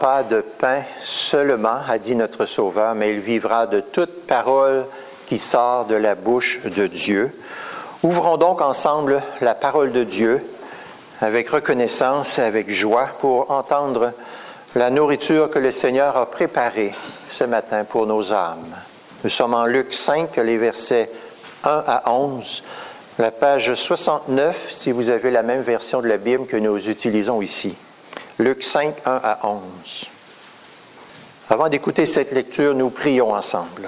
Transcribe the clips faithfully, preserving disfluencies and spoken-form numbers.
pas de pain seulement, a dit notre Sauveur, mais il vivra de toute parole qui sort de la bouche de Dieu. Ouvrons donc ensemble la parole de Dieu avec reconnaissance et avec joie pour entendre la nourriture que le Seigneur a préparée ce matin pour nos âmes. Nous sommes en Luc cinq, les versets un à onze, la page soixante-neuf, si vous avez la même version de la Bible que nous utilisons ici. Luc cinq, un à onze. Avant d'écouter cette lecture, nous prions ensemble.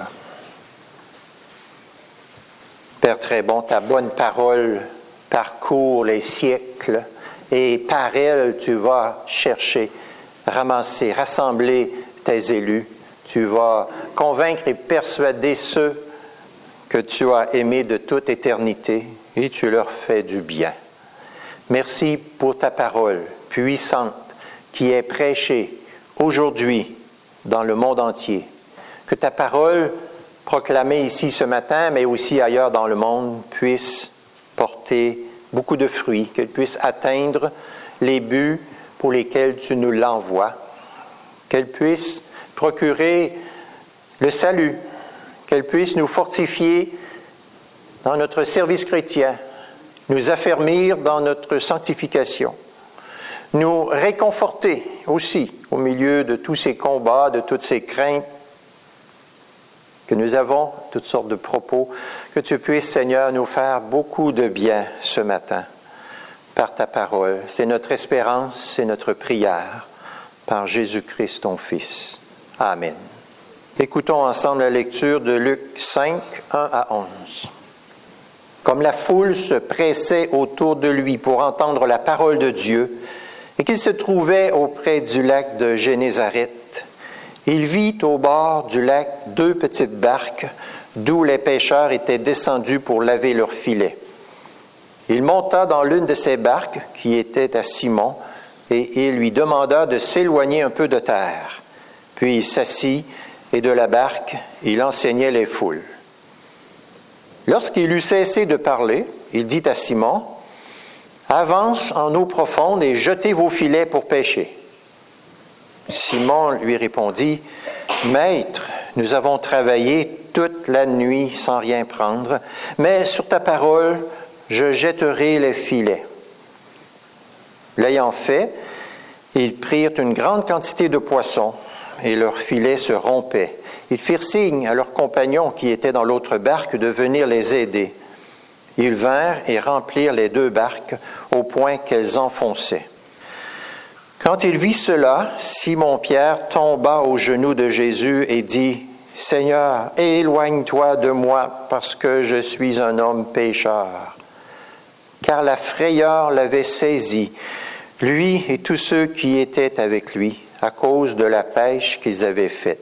Père très bon, ta bonne parole parcourt les siècles et par elle, tu vas chercher, ramasser, rassembler tes élus. Tu vas convaincre et persuader ceux que tu as aimés de toute éternité et tu leur fais du bien. Merci pour ta parole puissante qui est prêchée aujourd'hui dans le monde entier. Que ta parole proclamée ici ce matin, mais aussi ailleurs dans le monde, puisse porter beaucoup de fruits, qu'elle puisse atteindre les buts pour lesquels tu nous l'envoies, qu'elle puisse procurer le salut, qu'elle puisse nous fortifier dans notre service chrétien, nous affermir dans notre sanctification, nous réconforter aussi au milieu de tous ces combats, de toutes ces craintes que nous avons, toutes sortes de propos, que tu puisses, Seigneur, nous faire beaucoup de bien ce matin par ta parole. C'est notre espérance, c'est notre prière par Jésus-Christ, ton Fils. Amen. Écoutons ensemble la lecture de Luc cinq, un à onze. Comme la foule se pressait autour de lui pour entendre la parole de Dieu, et qu'il se trouvait auprès du lac de Génézareth, il vit au bord du lac deux petites barques, d'où les pêcheurs étaient descendus pour laver leurs filets. Il monta dans l'une de ces barques, qui était à Simon, et il lui demanda de s'éloigner un peu de terre. Puis il s'assit, et de la barque, il enseignait les foules. Lorsqu'il eut cessé de parler, il dit à Simon, « Avance en eau profonde et jetez vos filets pour pêcher. » Simon lui répondit, « Maître, nous avons travaillé toute la nuit sans rien prendre, mais sur ta parole, je jetterai les filets. » L'ayant fait, ils prirent une grande quantité de poissons, et leurs filets se rompaient. Ils firent signe à leurs compagnons qui étaient dans l'autre barque de venir les aider. Ils vinrent et remplirent les deux barques au point qu'elles enfonçaient. Quand il vit cela, Simon-Pierre tomba aux genoux de Jésus et dit, « Seigneur, éloigne-toi de moi parce que je suis un homme pécheur. » Car la frayeur l'avait saisi, lui et tous ceux qui étaient avec lui, à cause de la pêche qu'ils avaient faite.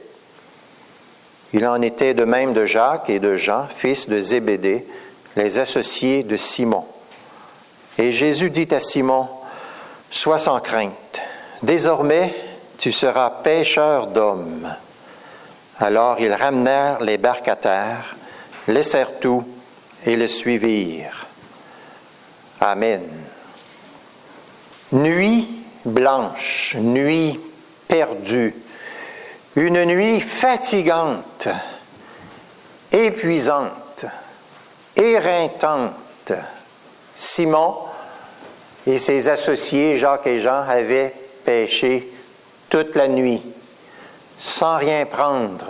Il en était de même de Jacques et de Jean, fils de Zébédée, les associés de Simon. Et Jésus dit à Simon, « Sois sans crainte, désormais tu seras pêcheur d'hommes. » Alors ils ramenèrent les barques à terre, laissèrent tout et le suivirent. Amen. Nuit blanche, nuit perdue, une nuit fatigante, épuisante, éreintante. Simon et ses associés, Jacques et Jean, avaient pêché toute la nuit, sans rien prendre.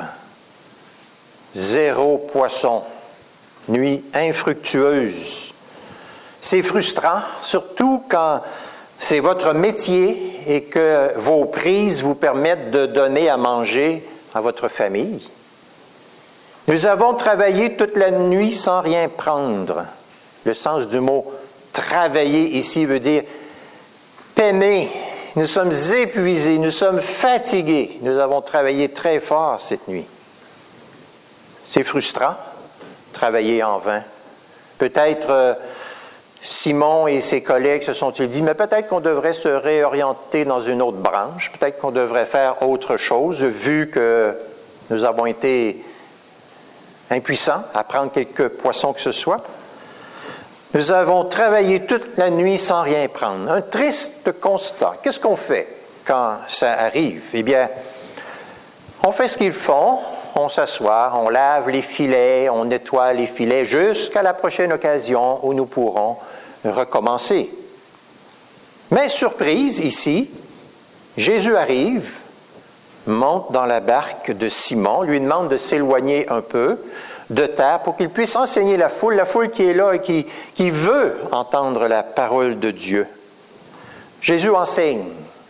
Zéro poisson. Nuit infructueuse. C'est frustrant, surtout quand c'est votre métier et que vos prises vous permettent de donner à manger à votre famille. Nous avons travaillé toute la nuit sans rien prendre. Le sens du mot « travailler » ici veut dire peiner. Nous sommes épuisés, nous sommes fatigués. Nous avons travaillé très fort cette nuit. C'est frustrant, travailler en vain. Peut-être euh, Simon et ses collègues se sont-ils dit, mais peut-être qu'on devrait se réorienter dans une autre branche, peut-être qu'on devrait faire autre chose, vu que nous avons été impuissants à prendre quelques poissons que ce soit. Nous avons travaillé toute la nuit sans rien prendre. Un triste constat. Qu'est-ce qu'on fait? quand ça arrive? Eh bien, on fait ce qu'ils font, on s'assoit, on lave les filets, on nettoie les filets jusqu'à la prochaine occasion où nous pourrons recommencer. Mais surprise, ici, Jésus arrive, monte dans la barque de Simon, lui demande de s'éloigner un peu de terre pour qu'il puisse enseigner la foule, la foule qui est là et qui, qui veut entendre la parole de Dieu. Jésus enseigne.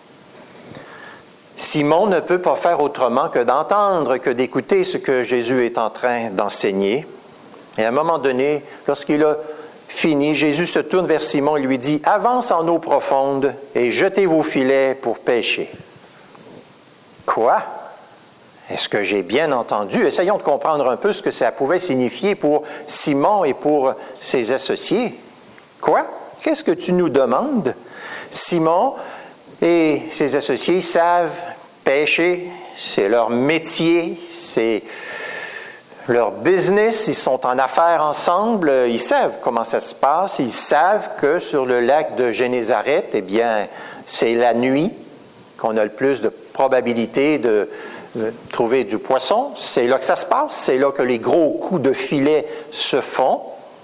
Simon ne peut pas faire autrement que d'entendre, que d'écouter ce que Jésus est en train d'enseigner. Et à un moment donné, lorsqu'il a fini, Jésus se tourne vers Simon et lui dit « Avance en eau profonde et jetez vos filets pour pêcher. » Quoi? Est-ce que j'ai bien entendu? Essayons de comprendre un peu ce que ça pouvait signifier pour Simon et pour ses associés. Quoi? Qu'est-ce que tu nous demandes? Simon et ses associés savent pêcher, c'est leur métier, c'est leur business, ils sont en affaires ensemble, ils savent comment ça se passe, ils savent que sur le lac de Génézareth, eh bien, c'est la nuit qu'on a le plus de probabilité de, de trouver du poisson, c'est là que ça se passe, c'est là que les gros coups de filet se font.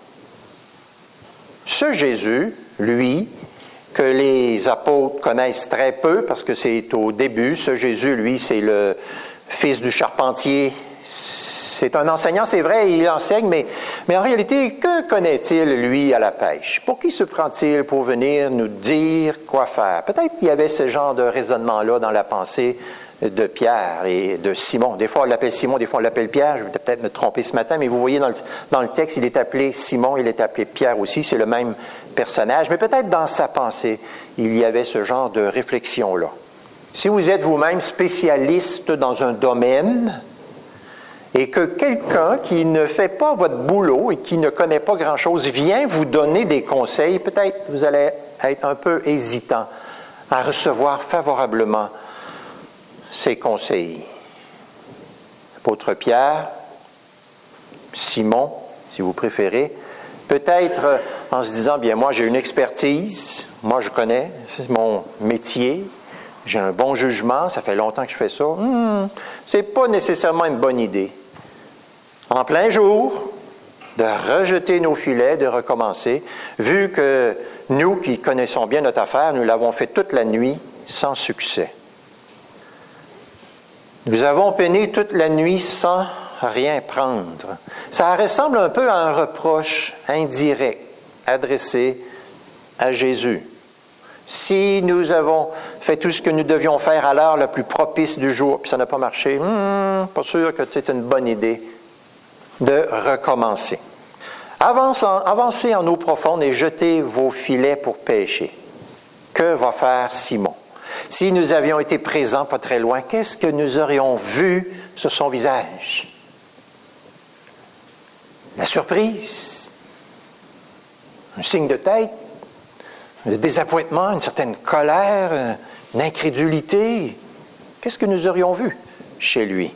Ce Jésus, lui, que les apôtres connaissent très peu parce que c'est au début, ce Jésus, lui, c'est le fils du charpentier. C'est un enseignant, c'est vrai, il enseigne, mais, mais en réalité, que connaît-il, lui, à la pêche? Pour qui se prend-il pour venir nous dire quoi faire? Peut-être qu'il y avait ce genre de raisonnement-là dans la pensée de Pierre et de Simon. Des fois, on l'appelle Simon, des fois, on l'appelle Pierre. Je vais peut-être me tromper ce matin, mais vous voyez dans le, dans le texte, il est appelé Simon, il est appelé Pierre aussi, c'est le même personnage. Mais peut-être dans sa pensée, il y avait ce genre de réflexion-là. Si vous êtes vous-même spécialiste dans un domaine, et que quelqu'un qui ne fait pas votre boulot et qui ne connaît pas grand-chose vient vous donner des conseils, peut-être vous allez être un peu hésitant à recevoir favorablement ces conseils. L'apôtre Pierre, Simon, si vous préférez, peut-être en se disant, bien moi j'ai une expertise, moi je connais, c'est mon métier, j'ai un bon jugement, ça fait longtemps que je fais ça, hmm, c'est pas nécessairement une bonne idée. En plein jour, de rejeter nos filets, de recommencer, vu que nous qui connaissons bien notre affaire, nous l'avons fait toute la nuit sans succès. Nous avons peiné toute la nuit sans rien prendre. Ça ressemble un peu à un reproche indirect adressé à Jésus. Si nous avons fait tout ce que nous devions faire à l'heure la plus propice du jour, puis ça n'a pas marché, hmm, pas sûr que c'est une bonne idée de recommencer. Avance en, avancez en eau profonde et jetez vos filets pour pêcher. Que va faire Simon? Si nous avions été présents pas très loin, qu'est-ce que nous aurions vu sur son visage? La surprise, un signe de tête, le désappointement, une certaine colère, une incrédulité. Qu'est-ce que nous aurions vu chez lui?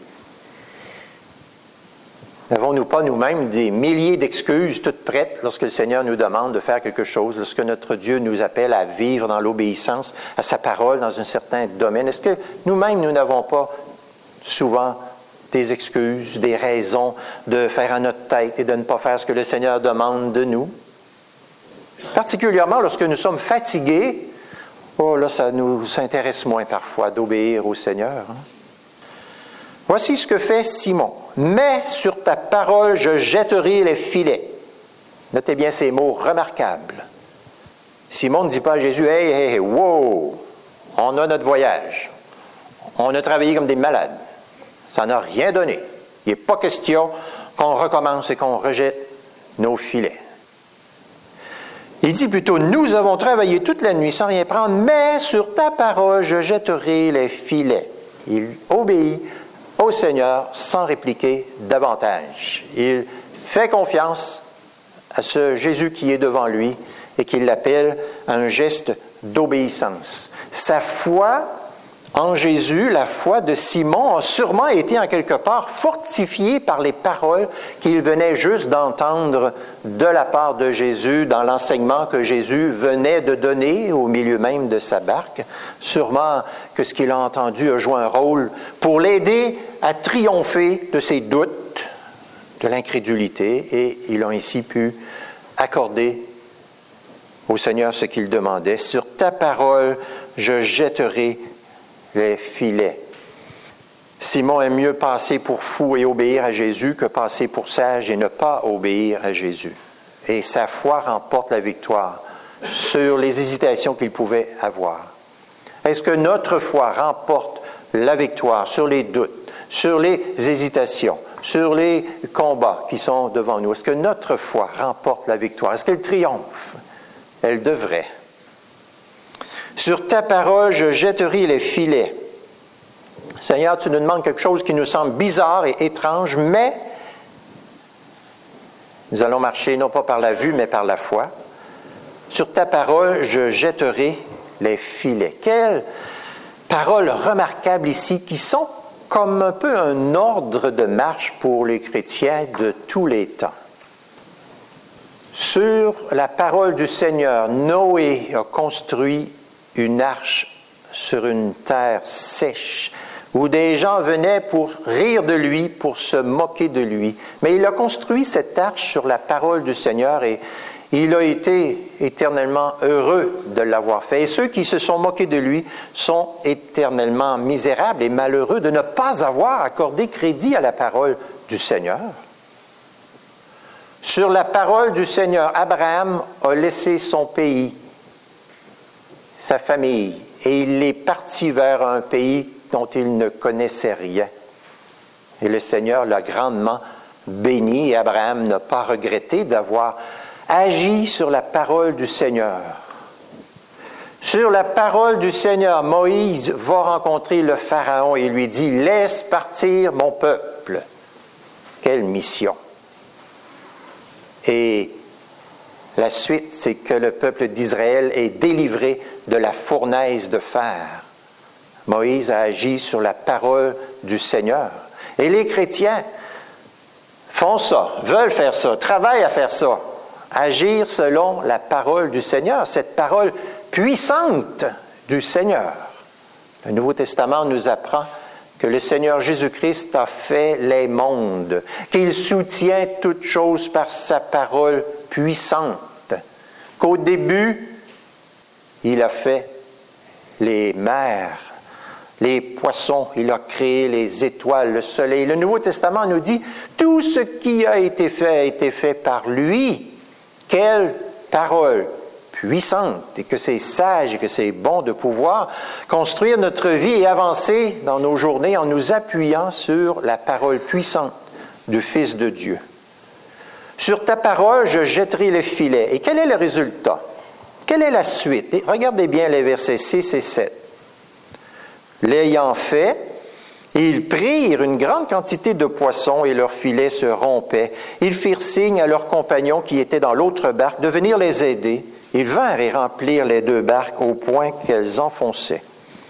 N'avons-nous pas nous-mêmes des milliers d'excuses toutes prêtes lorsque le Seigneur nous demande de faire quelque chose, lorsque notre Dieu nous appelle à vivre dans l'obéissance à sa parole dans un certain domaine? Est-ce que nous-mêmes, nous n'avons pas souvent des excuses, des raisons de faire à notre tête et de ne pas faire ce que le Seigneur demande de nous? Particulièrement lorsque nous sommes fatigués, oh là, ça nous intéresse moins parfois d'obéir au Seigneur. Hein? Voici ce que fait Simon. « Mais sur ta parole, je jetterai les filets. » Notez bien ces mots remarquables. Simon ne dit pas à Jésus, « Hey, hey, hey, wow, on a notre voyage. On a travaillé comme des malades. Ça n'a rien donné. Il n'est pas question qu'on recommence et qu'on rejette nos filets. » Il dit plutôt, « Nous avons travaillé toute la nuit sans rien prendre, mais sur ta parole, je jetterai les filets. » Il obéit au Seigneur sans répliquer davantage. Il fait confiance à ce Jésus qui est devant lui et qui l'appelle à un geste d'obéissance. Sa foi en Jésus, la foi de Simon a sûrement été en quelque part fortifiée par les paroles qu'il venait juste d'entendre de la part de Jésus dans l'enseignement que Jésus venait de donner au milieu même de sa barque. Sûrement que ce qu'il a entendu a joué un rôle pour l'aider à triompher de ses doutes, de l'incrédulité, et il a ainsi pu accorder au Seigneur ce qu'il demandait. Sur ta parole, je jetterai les filets. Simon aime mieux passer pour fou et obéir à Jésus que passer pour sage et ne pas obéir à Jésus. Et sa foi remporte la victoire sur les hésitations qu'il pouvait avoir. Est-ce que notre foi remporte la victoire sur les doutes, sur les hésitations, sur les combats qui sont devant nous? Est-ce que notre foi remporte la victoire? Est-ce qu'elle triomphe? Elle devrait. Sur ta parole, je jetterai les filets. Seigneur, tu nous demandes quelque chose qui nous semble bizarre et étrange, mais nous allons marcher non pas par la vue, mais par la foi. Sur ta parole, je jetterai les filets. Quelles paroles remarquables ici qui sont comme un peu un ordre de marche pour les chrétiens de tous les temps. Sur la parole du Seigneur, Noé a construit une arche sur une terre sèche, où des gens venaient pour rire de lui, pour se moquer de lui. Mais il a construit cette arche sur la parole du Seigneur et il a été éternellement heureux de l'avoir fait. Et ceux qui se sont moqués de lui sont éternellement misérables et malheureux de ne pas avoir accordé crédit à la parole du Seigneur. Sur la parole du Seigneur, Abraham a laissé son pays, sa famille, et il est parti vers un pays dont il ne connaissait rien. Et le Seigneur l'a grandement béni, et Abraham n'a pas regretté d'avoir agi sur la parole du Seigneur. Sur la parole du Seigneur, Moïse va rencontrer le Pharaon et lui dit « Laisse partir mon peuple ». Quelle mission! Et la suite, c'est que le peuple d'Israël est délivré de la fournaise de fer. Moïse a agi sur la parole du Seigneur. Et les chrétiens font ça, veulent faire ça, travaillent à faire ça. Agir selon la parole du Seigneur, cette parole puissante du Seigneur. Le Nouveau Testament nous apprend que le Seigneur Jésus-Christ a fait les mondes, qu'il soutient toutes choses par sa parole puissante, qu'au début, il a fait les mers, les poissons, il a créé les étoiles, le soleil. Le Nouveau Testament nous dit, tout ce qui a été fait a été fait par lui. Quelle parole puissante, et que c'est sage et que c'est bon de pouvoir construire notre vie et avancer dans nos journées en nous appuyant sur la parole puissante du Fils de Dieu. Sur ta parole, je jetterai les filets. Et quel est le résultat? Quelle est la suite? Et regardez bien les versets six et sept. L'ayant fait, ils prirent une grande quantité de poissons et leurs filets se rompaient. Ils firent signe à leurs compagnons qui étaient dans l'autre barque de venir les aider. Ils vinrent et remplirent les deux barques au point qu'elles enfonçaient.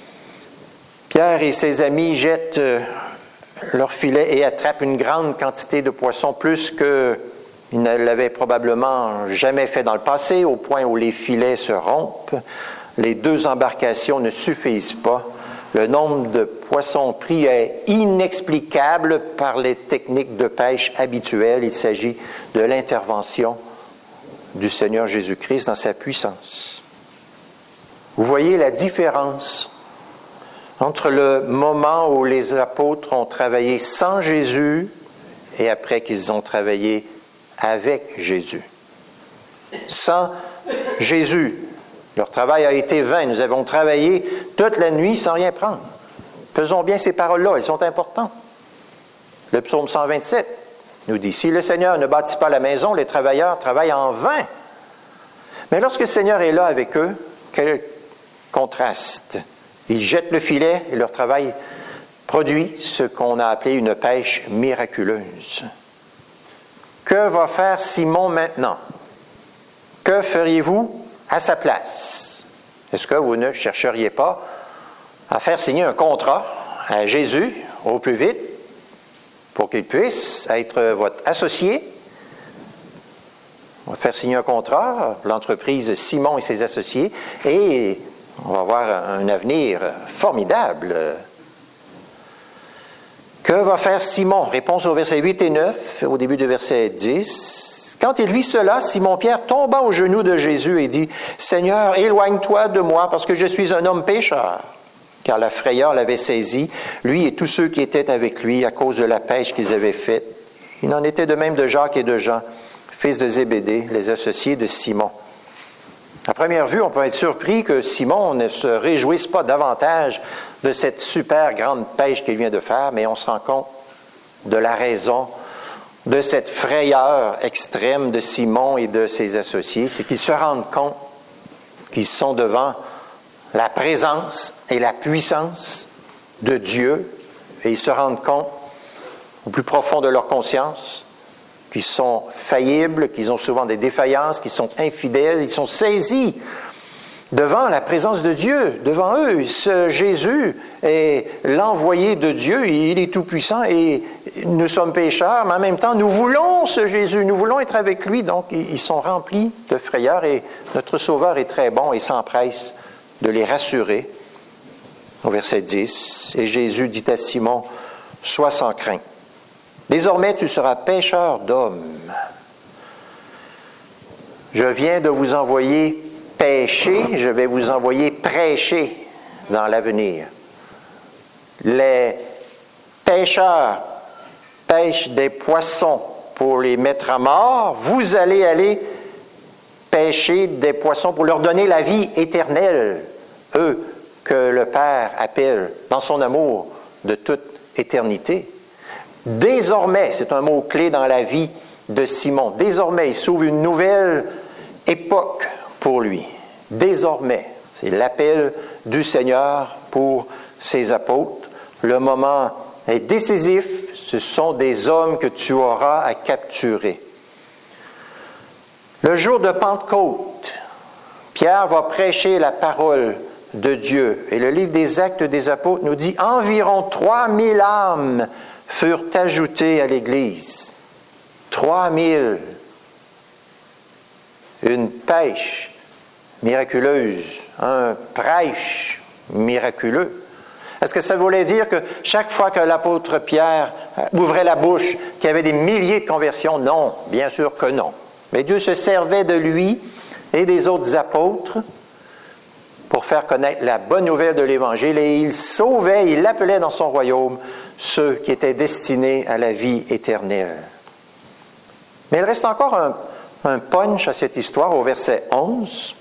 Pierre et ses amis jettent leurs filets et attrapent une grande quantité de poissons, plus qu'ils ne l'avaient probablement jamais fait dans le passé, au point où les filets se rompent. Les deux embarcations ne suffisent pas. Le nombre de poissons pris est inexplicable par les techniques de pêche habituelles. Il s'agit de l'intervention du Seigneur Jésus-Christ dans sa puissance. Vous voyez la différence entre le moment où les apôtres ont travaillé sans Jésus et après qu'ils ont travaillé avec Jésus. Sans Jésus, leur travail a été vain. Nous avons travaillé toute la nuit sans rien prendre. Faisons bien ces paroles-là, elles sont importantes. Le psaume cent vingt-sept nous dit, « Si le Seigneur ne bâtit pas la maison, les travailleurs travaillent en vain. » Mais lorsque le Seigneur est là avec eux, quel contraste. Ils jettent le filet et leur travail produit ce qu'on a appelé une pêche miraculeuse. Que va faire Simon maintenant? Que feriez-vous à sa place? Est-ce que vous ne chercheriez pas à faire signer un contrat à Jésus au plus vite pour qu'il puisse être votre associé. On va faire signer un contrat, l'entreprise Simon et ses associés, et on va avoir un avenir formidable. Que va faire Simon? Réponse au verset huit et neuf, au début du verset dix. Quand il vit cela, Simon-Pierre tomba aux genoux de Jésus et dit, « Seigneur, éloigne-toi de moi, parce que je suis un homme pécheur. » Car la frayeur l'avait saisi, lui et tous ceux qui étaient avec lui, à cause de la pêche qu'ils avaient faite. Il en était de même de Jacques et de Jean, fils de Zébédée, les associés de Simon. À première vue, on peut être surpris que Simon ne se réjouisse pas davantage de cette super grande pêche qu'il vient de faire, mais on se rend compte de la raison de cette frayeur extrême de Simon et de ses associés, c'est qu'ils se rendent compte qu'ils sont devant la présence et la puissance de Dieu, et ils se rendent compte au plus profond de leur conscience qu'ils sont faillibles, qu'ils ont souvent des défaillances, qu'ils sont infidèles, ils sont saisis devant la présence de Dieu, devant eux. Ce Jésus est l'envoyé de Dieu, il est tout-puissant et nous sommes pécheurs, mais en même temps, nous voulons ce Jésus, nous voulons être avec lui, donc ils sont remplis de frayeur et notre Sauveur est très bon et s'empresse de les rassurer. Au verset dix, et Jésus dit à Simon, « Sois sans crainte. Désormais, tu seras pêcheur d'hommes. Je viens de vous envoyer pêcher, je vais vous envoyer prêcher dans l'avenir. Les pêcheurs pêchent des poissons pour les mettre à mort. Vous allez aller pêcher des poissons pour leur donner la vie éternelle, eux que le Père appelle dans son amour de toute éternité. Désormais, c'est un mot-clé dans la vie de Simon, désormais, il s'ouvre une nouvelle époque pour lui. Désormais, c'est l'appel du Seigneur pour ses apôtres. Le moment est décisif, ce sont des hommes que tu auras à capturer. Le jour de Pentecôte, Pierre va prêcher la parole de Dieu. Et le livre des Actes des Apôtres nous dit environ trois mille âmes furent ajoutées à l'Église. Trois mille. Une pêche miraculeuse, un prêche miraculeux. Est-ce que ça voulait dire que chaque fois que l'apôtre Pierre ouvrait la bouche, qu'il y avait des milliers de conversions? Non, bien sûr que non. Mais Dieu se servait de lui et des autres apôtres pour faire connaître la bonne nouvelle de l'Évangile, et il sauvait, il appelait dans son royaume ceux qui étaient destinés à la vie éternelle. Mais il reste encore un, un punch à cette histoire au verset onze.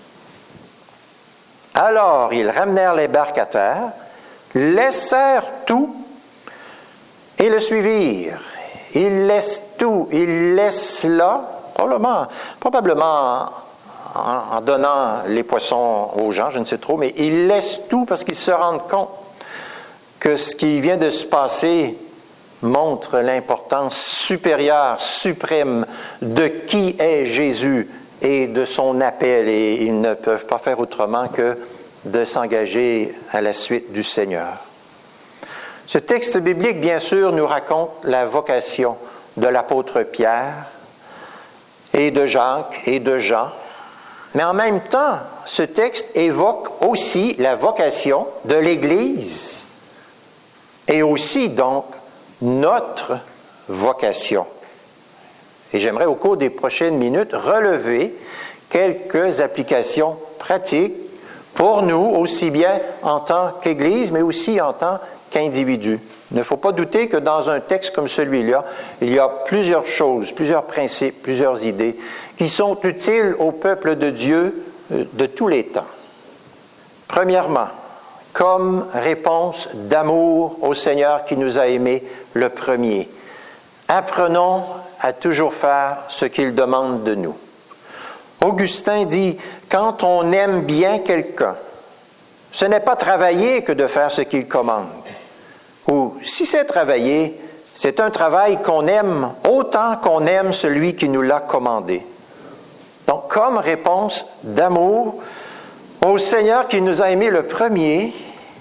Alors ils ramenèrent les barques à terre, laissèrent tout et le suivirent. Ils laissent tout, ils laissent là, probablement, probablement en, en donnant les poissons aux gens, je ne sais trop, mais ils laissent tout parce qu'ils se rendent compte que ce qui vient de se passer montre l'importance supérieure, suprême de qui est Jésus et de son appel, et ils ne peuvent pas faire autrement que de s'engager à la suite du Seigneur. Ce texte biblique, bien sûr, nous raconte la vocation de l'apôtre Pierre et de Jacques et de Jean, mais en même temps, ce texte évoque aussi la vocation de l'Église et aussi donc notre vocation. Et j'aimerais au cours des prochaines minutes relever quelques applications pratiques pour nous, aussi bien en tant qu'Église, mais aussi en tant qu'individu. Il ne faut pas douter que dans un texte comme celui-là, il y a plusieurs choses, plusieurs principes, plusieurs idées qui sont utiles au peuple de Dieu de tous les temps. Premièrement, comme réponse d'amour au Seigneur qui nous a aimés le premier, apprenons à toujours faire ce qu'il demande de nous. Augustin dit, quand on aime bien quelqu'un, ce n'est pas travailler que de faire ce qu'il commande. Ou si c'est travailler, c'est un travail qu'on aime autant qu'on aime celui qui nous l'a commandé. Donc, comme réponse d'amour au Seigneur qui nous a aimés le premier,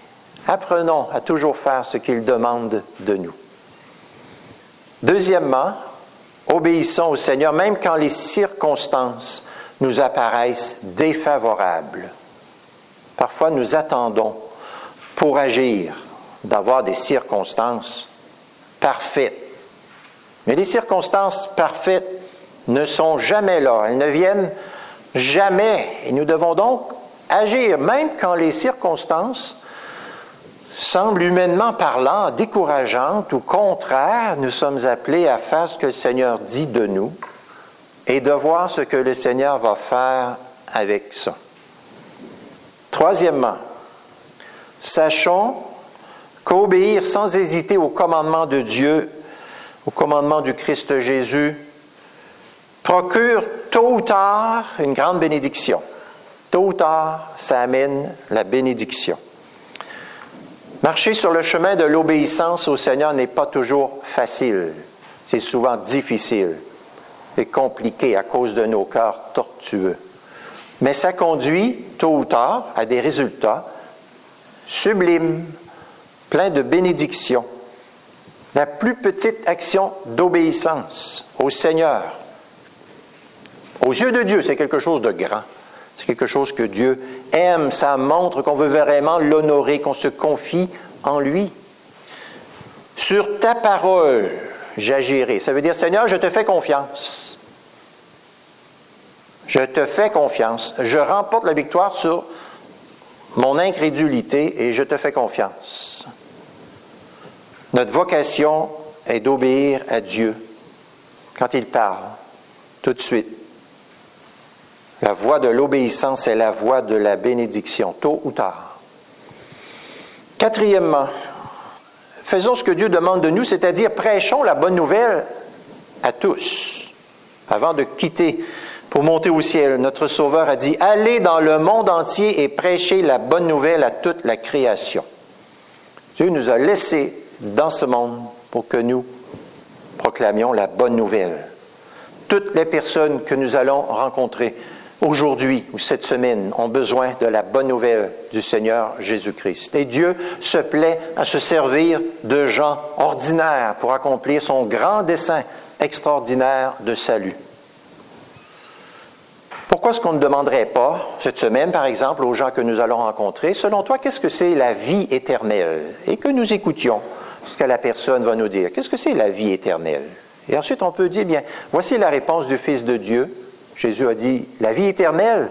Apprenons à toujours faire ce qu'il demande de nous. Deuxièmement, obéissons au Seigneur même quand les circonstances nous apparaissent défavorables. Parfois, nous attendons pour agir d'avoir des circonstances parfaites. Mais les circonstances parfaites ne sont jamais là. Elles ne viennent jamais. Et nous devons donc agir, même quand les circonstances semblent humainement parlant décourageantes ou contraires. Nous sommes appelés à faire ce que le Seigneur dit de nous et de voir ce que le Seigneur va faire avec ça. Troisièmement, sachons qu'obéir sans hésiter au commandement de Dieu, au commandement du Christ Jésus, procure tôt ou tard une grande bénédiction. Tôt ou tard, ça amène la bénédiction. Marcher sur le chemin de l'obéissance au Seigneur n'est pas toujours facile. C'est souvent difficile. C'est compliqué à cause de nos cœurs tortueux. Mais ça conduit, tôt ou tard, à des résultats sublimes, pleins de bénédictions. La plus petite action d'obéissance au Seigneur, aux yeux de Dieu, c'est quelque chose de grand. C'est quelque chose que Dieu aime. Ça montre qu'on veut vraiment l'honorer, qu'on se confie en lui. Sur ta parole, j'agirai. Ça veut dire, Seigneur, je te fais confiance. Je te fais confiance. Je remporte la victoire sur mon incrédulité et je te fais confiance. Notre vocation est d'obéir à Dieu quand il parle, tout de suite. La voie de l'obéissance est la voie de la bénédiction, tôt ou tard. Quatrièmement, faisons ce que Dieu demande de nous, c'est-à-dire prêchons la bonne nouvelle à tous. Avant de quitter pour monter au ciel, notre Sauveur a dit « Allez dans le monde entier et prêchez la bonne nouvelle à toute la création. » Dieu nous a laissés dans ce monde pour que nous proclamions la bonne nouvelle. Toutes les personnes que nous allons rencontrer aujourd'hui ou cette semaine ont besoin de la bonne nouvelle du Seigneur Jésus-Christ. Et Dieu se plaît à se servir de gens ordinaires pour accomplir son grand dessein extraordinaire de salut. Pourquoi est-ce qu'on ne demanderait pas, cette semaine par exemple, aux gens que nous allons rencontrer, selon toi, qu'est-ce que c'est la vie éternelle? Et que nous écoutions ce que la personne va nous dire. Qu'est-ce que c'est la vie éternelle? Et ensuite, on peut dire, bien, voici la réponse du Fils de Dieu. Jésus a dit, la vie éternelle,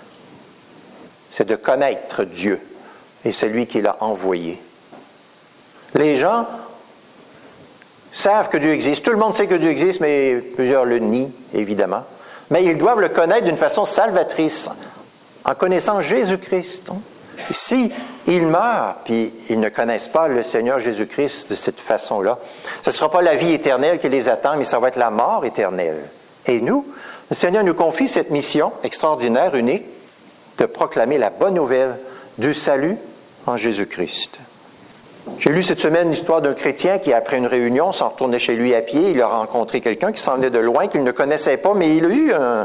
c'est de connaître Dieu et celui qui l'a envoyé. Les gens savent que Dieu existe. Tout le monde sait que Dieu existe, mais plusieurs le nient, évidemment. Mais ils doivent le connaître d'une façon salvatrice, en connaissant Jésus-Christ. Si ils meurent, puis ils ne connaissent pas le Seigneur Jésus-Christ de cette façon-là, ce ne sera pas la vie éternelle qui les attend, mais ça va être la mort éternelle. Et nous, le Seigneur nous confie cette mission extraordinaire, unique, de proclamer la bonne nouvelle du salut en Jésus-Christ. J'ai lu cette semaine l'histoire d'un chrétien qui, après une réunion, s'en retournait chez lui à pied. Il a rencontré quelqu'un qui s'en venait de loin, qu'il ne connaissait pas, mais il a eu un,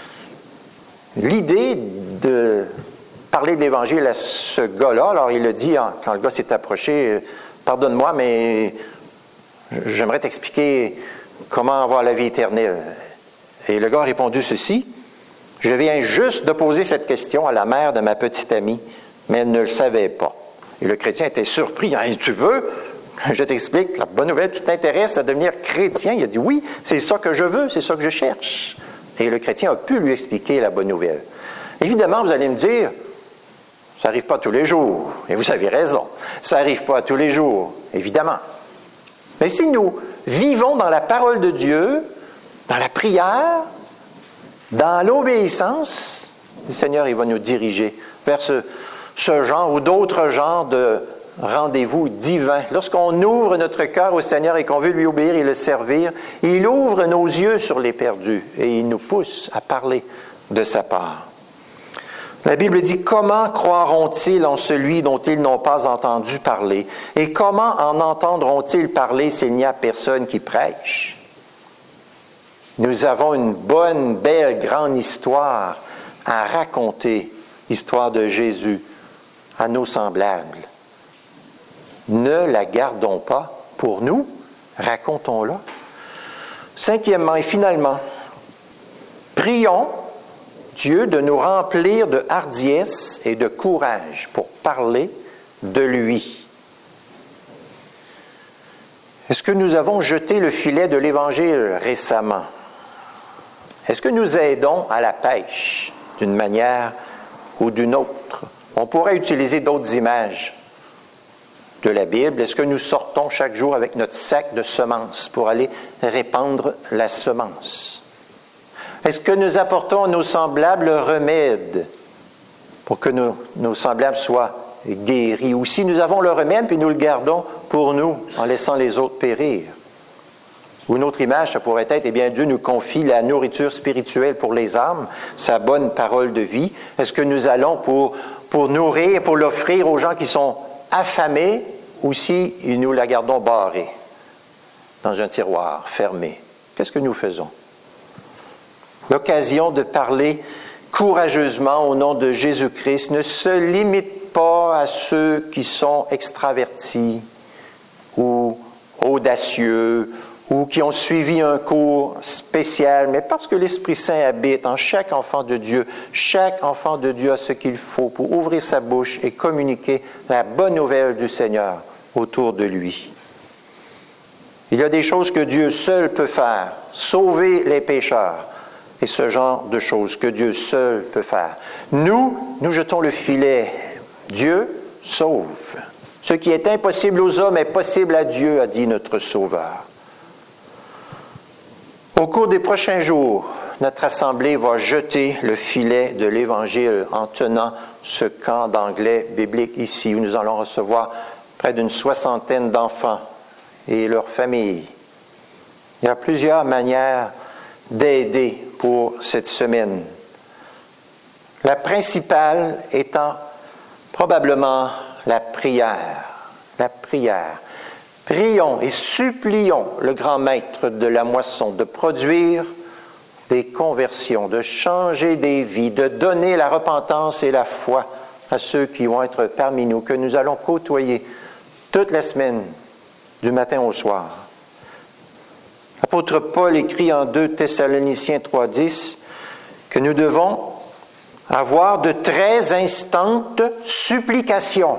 l'idée de parler de l'Évangile à ce gars-là. Alors il a dit, quand le gars s'est approché, « Pardonne-moi, mais j'aimerais t'expliquer comment avoir la vie éternelle. » Et le gars a répondu ceci, « Je viens juste de poser cette question à la mère de ma petite amie, mais elle ne le savait pas. » Et le chrétien était surpris. « Tu veux? Je t'explique. La bonne nouvelle, tu t'intéresses à devenir chrétien? » Il a dit « Oui, c'est ça que je veux, c'est ça que je cherche. » Et le chrétien a pu lui expliquer la bonne nouvelle. Évidemment, vous allez me dire, ça n'arrive pas tous les jours. Et vous avez raison. Ça n'arrive pas tous les jours, évidemment. Mais si nous vivons dans la parole de Dieu, dans la prière, dans l'obéissance, le Seigneur, il va nous diriger vers ce, ce genre ou d'autres genres de rendez-vous divins. Lorsqu'on ouvre notre cœur au Seigneur et qu'on veut lui obéir et le servir, il ouvre nos yeux sur les perdus et il nous pousse à parler de sa part. La Bible dit, « Comment croiront-ils en celui dont ils n'ont pas entendu parler? Et comment en entendront-ils parler s'il n'y a personne qui prêche? » Nous avons une bonne, belle, grande histoire à raconter, l'histoire de Jésus, à nos semblables. ne la gardons pas pour nous, racontons-la. Cinquièmement et finalement, prions Dieu de nous remplir de hardiesse et de courage pour parler de lui. Est-ce que nous avons jeté le filet de l'Évangile récemment? Est-ce que nous aidons à la pêche d'une manière ou d'une autre? On pourrait utiliser d'autres images de la Bible. Est-ce que nous sortons chaque jour avec notre sac de semences pour aller répandre la semence? Est-ce que nous apportons à nos semblables le remède pour que nos, nos semblables soient guéris? Ou si nous avons le remède puis nous le gardons pour nous en laissant les autres périr? Ou une autre image, ça pourrait être, eh bien, Dieu nous confie la nourriture spirituelle pour les âmes, sa bonne parole de vie. Est-ce que nous allons pour, pour nourrir, pour l'offrir aux gens qui sont affamés, ou si nous la gardons barrée dans un tiroir fermé? Qu'est-ce que nous faisons? L'occasion de parler courageusement au nom de Jésus-Christ ne se limite pas à ceux qui sont extravertis ou audacieux ou qui ont suivi un cours spécial, mais parce que l'Esprit Saint habite en chaque enfant de Dieu. Chaque enfant de Dieu a ce qu'il faut pour ouvrir sa bouche et communiquer la bonne nouvelle du Seigneur autour de lui. Il y a des choses que Dieu seul peut faire, sauver les pécheurs, et ce genre de choses que Dieu seul peut faire. Nous, nous jetons le filet. Dieu sauve. Ce qui est impossible aux hommes est possible à Dieu, a dit notre Sauveur. Au cours des prochains jours, notre Assemblée va jeter le filet de l'Évangile en tenant ce camp d'anglais biblique ici, où nous allons recevoir près d'une soixantaine d'enfants et leurs familles. Il y a plusieurs manières d'aider pour cette semaine. La principale étant probablement la prière. La prière. Prions et supplions le grand maître de la moisson de produire des conversions, de changer des vies, de donner la repentance et la foi à ceux qui vont être parmi nous, que nous allons côtoyer toute la semaine, du matin au soir. L'apôtre Paul écrit en deux Thessaloniciens trois dix que nous devons avoir de très instantes supplications.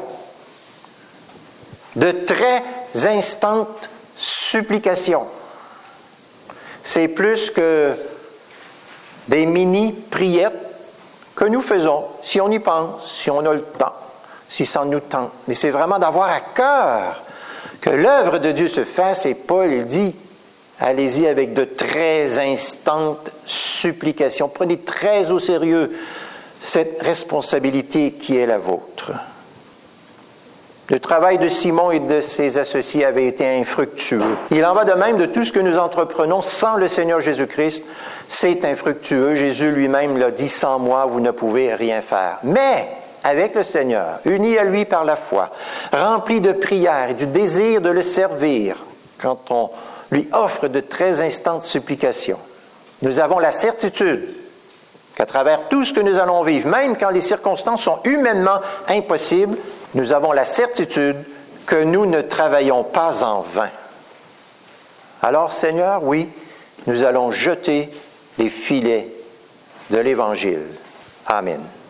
De très instantes supplications. C'est plus que des mini-priettes que nous faisons, si on y pense, si on a le temps, si ça nous tente. Mais c'est vraiment d'avoir à cœur que l'œuvre de Dieu se fasse, et Paul il dit, allez-y avec de très instantes supplications. Prenez très au sérieux cette responsabilité qui est la vôtre. Le travail de Simon et de ses associés avait été infructueux. Il en va de même de tout ce que nous entreprenons sans le Seigneur Jésus-Christ. C'est infructueux. Jésus lui-même l'a dit, sans moi, vous ne pouvez rien faire. Mais, avec le Seigneur, unis à lui par la foi, remplis de prière et du désir de le servir, quand on lui offre de très instantes supplications, nous avons la certitude qu'à travers tout ce que nous allons vivre, même quand les circonstances sont humainement impossibles, nous avons la certitude que nous ne travaillons pas en vain. Alors, Seigneur, oui, nous allons jeter les filets de l'Évangile. Amen.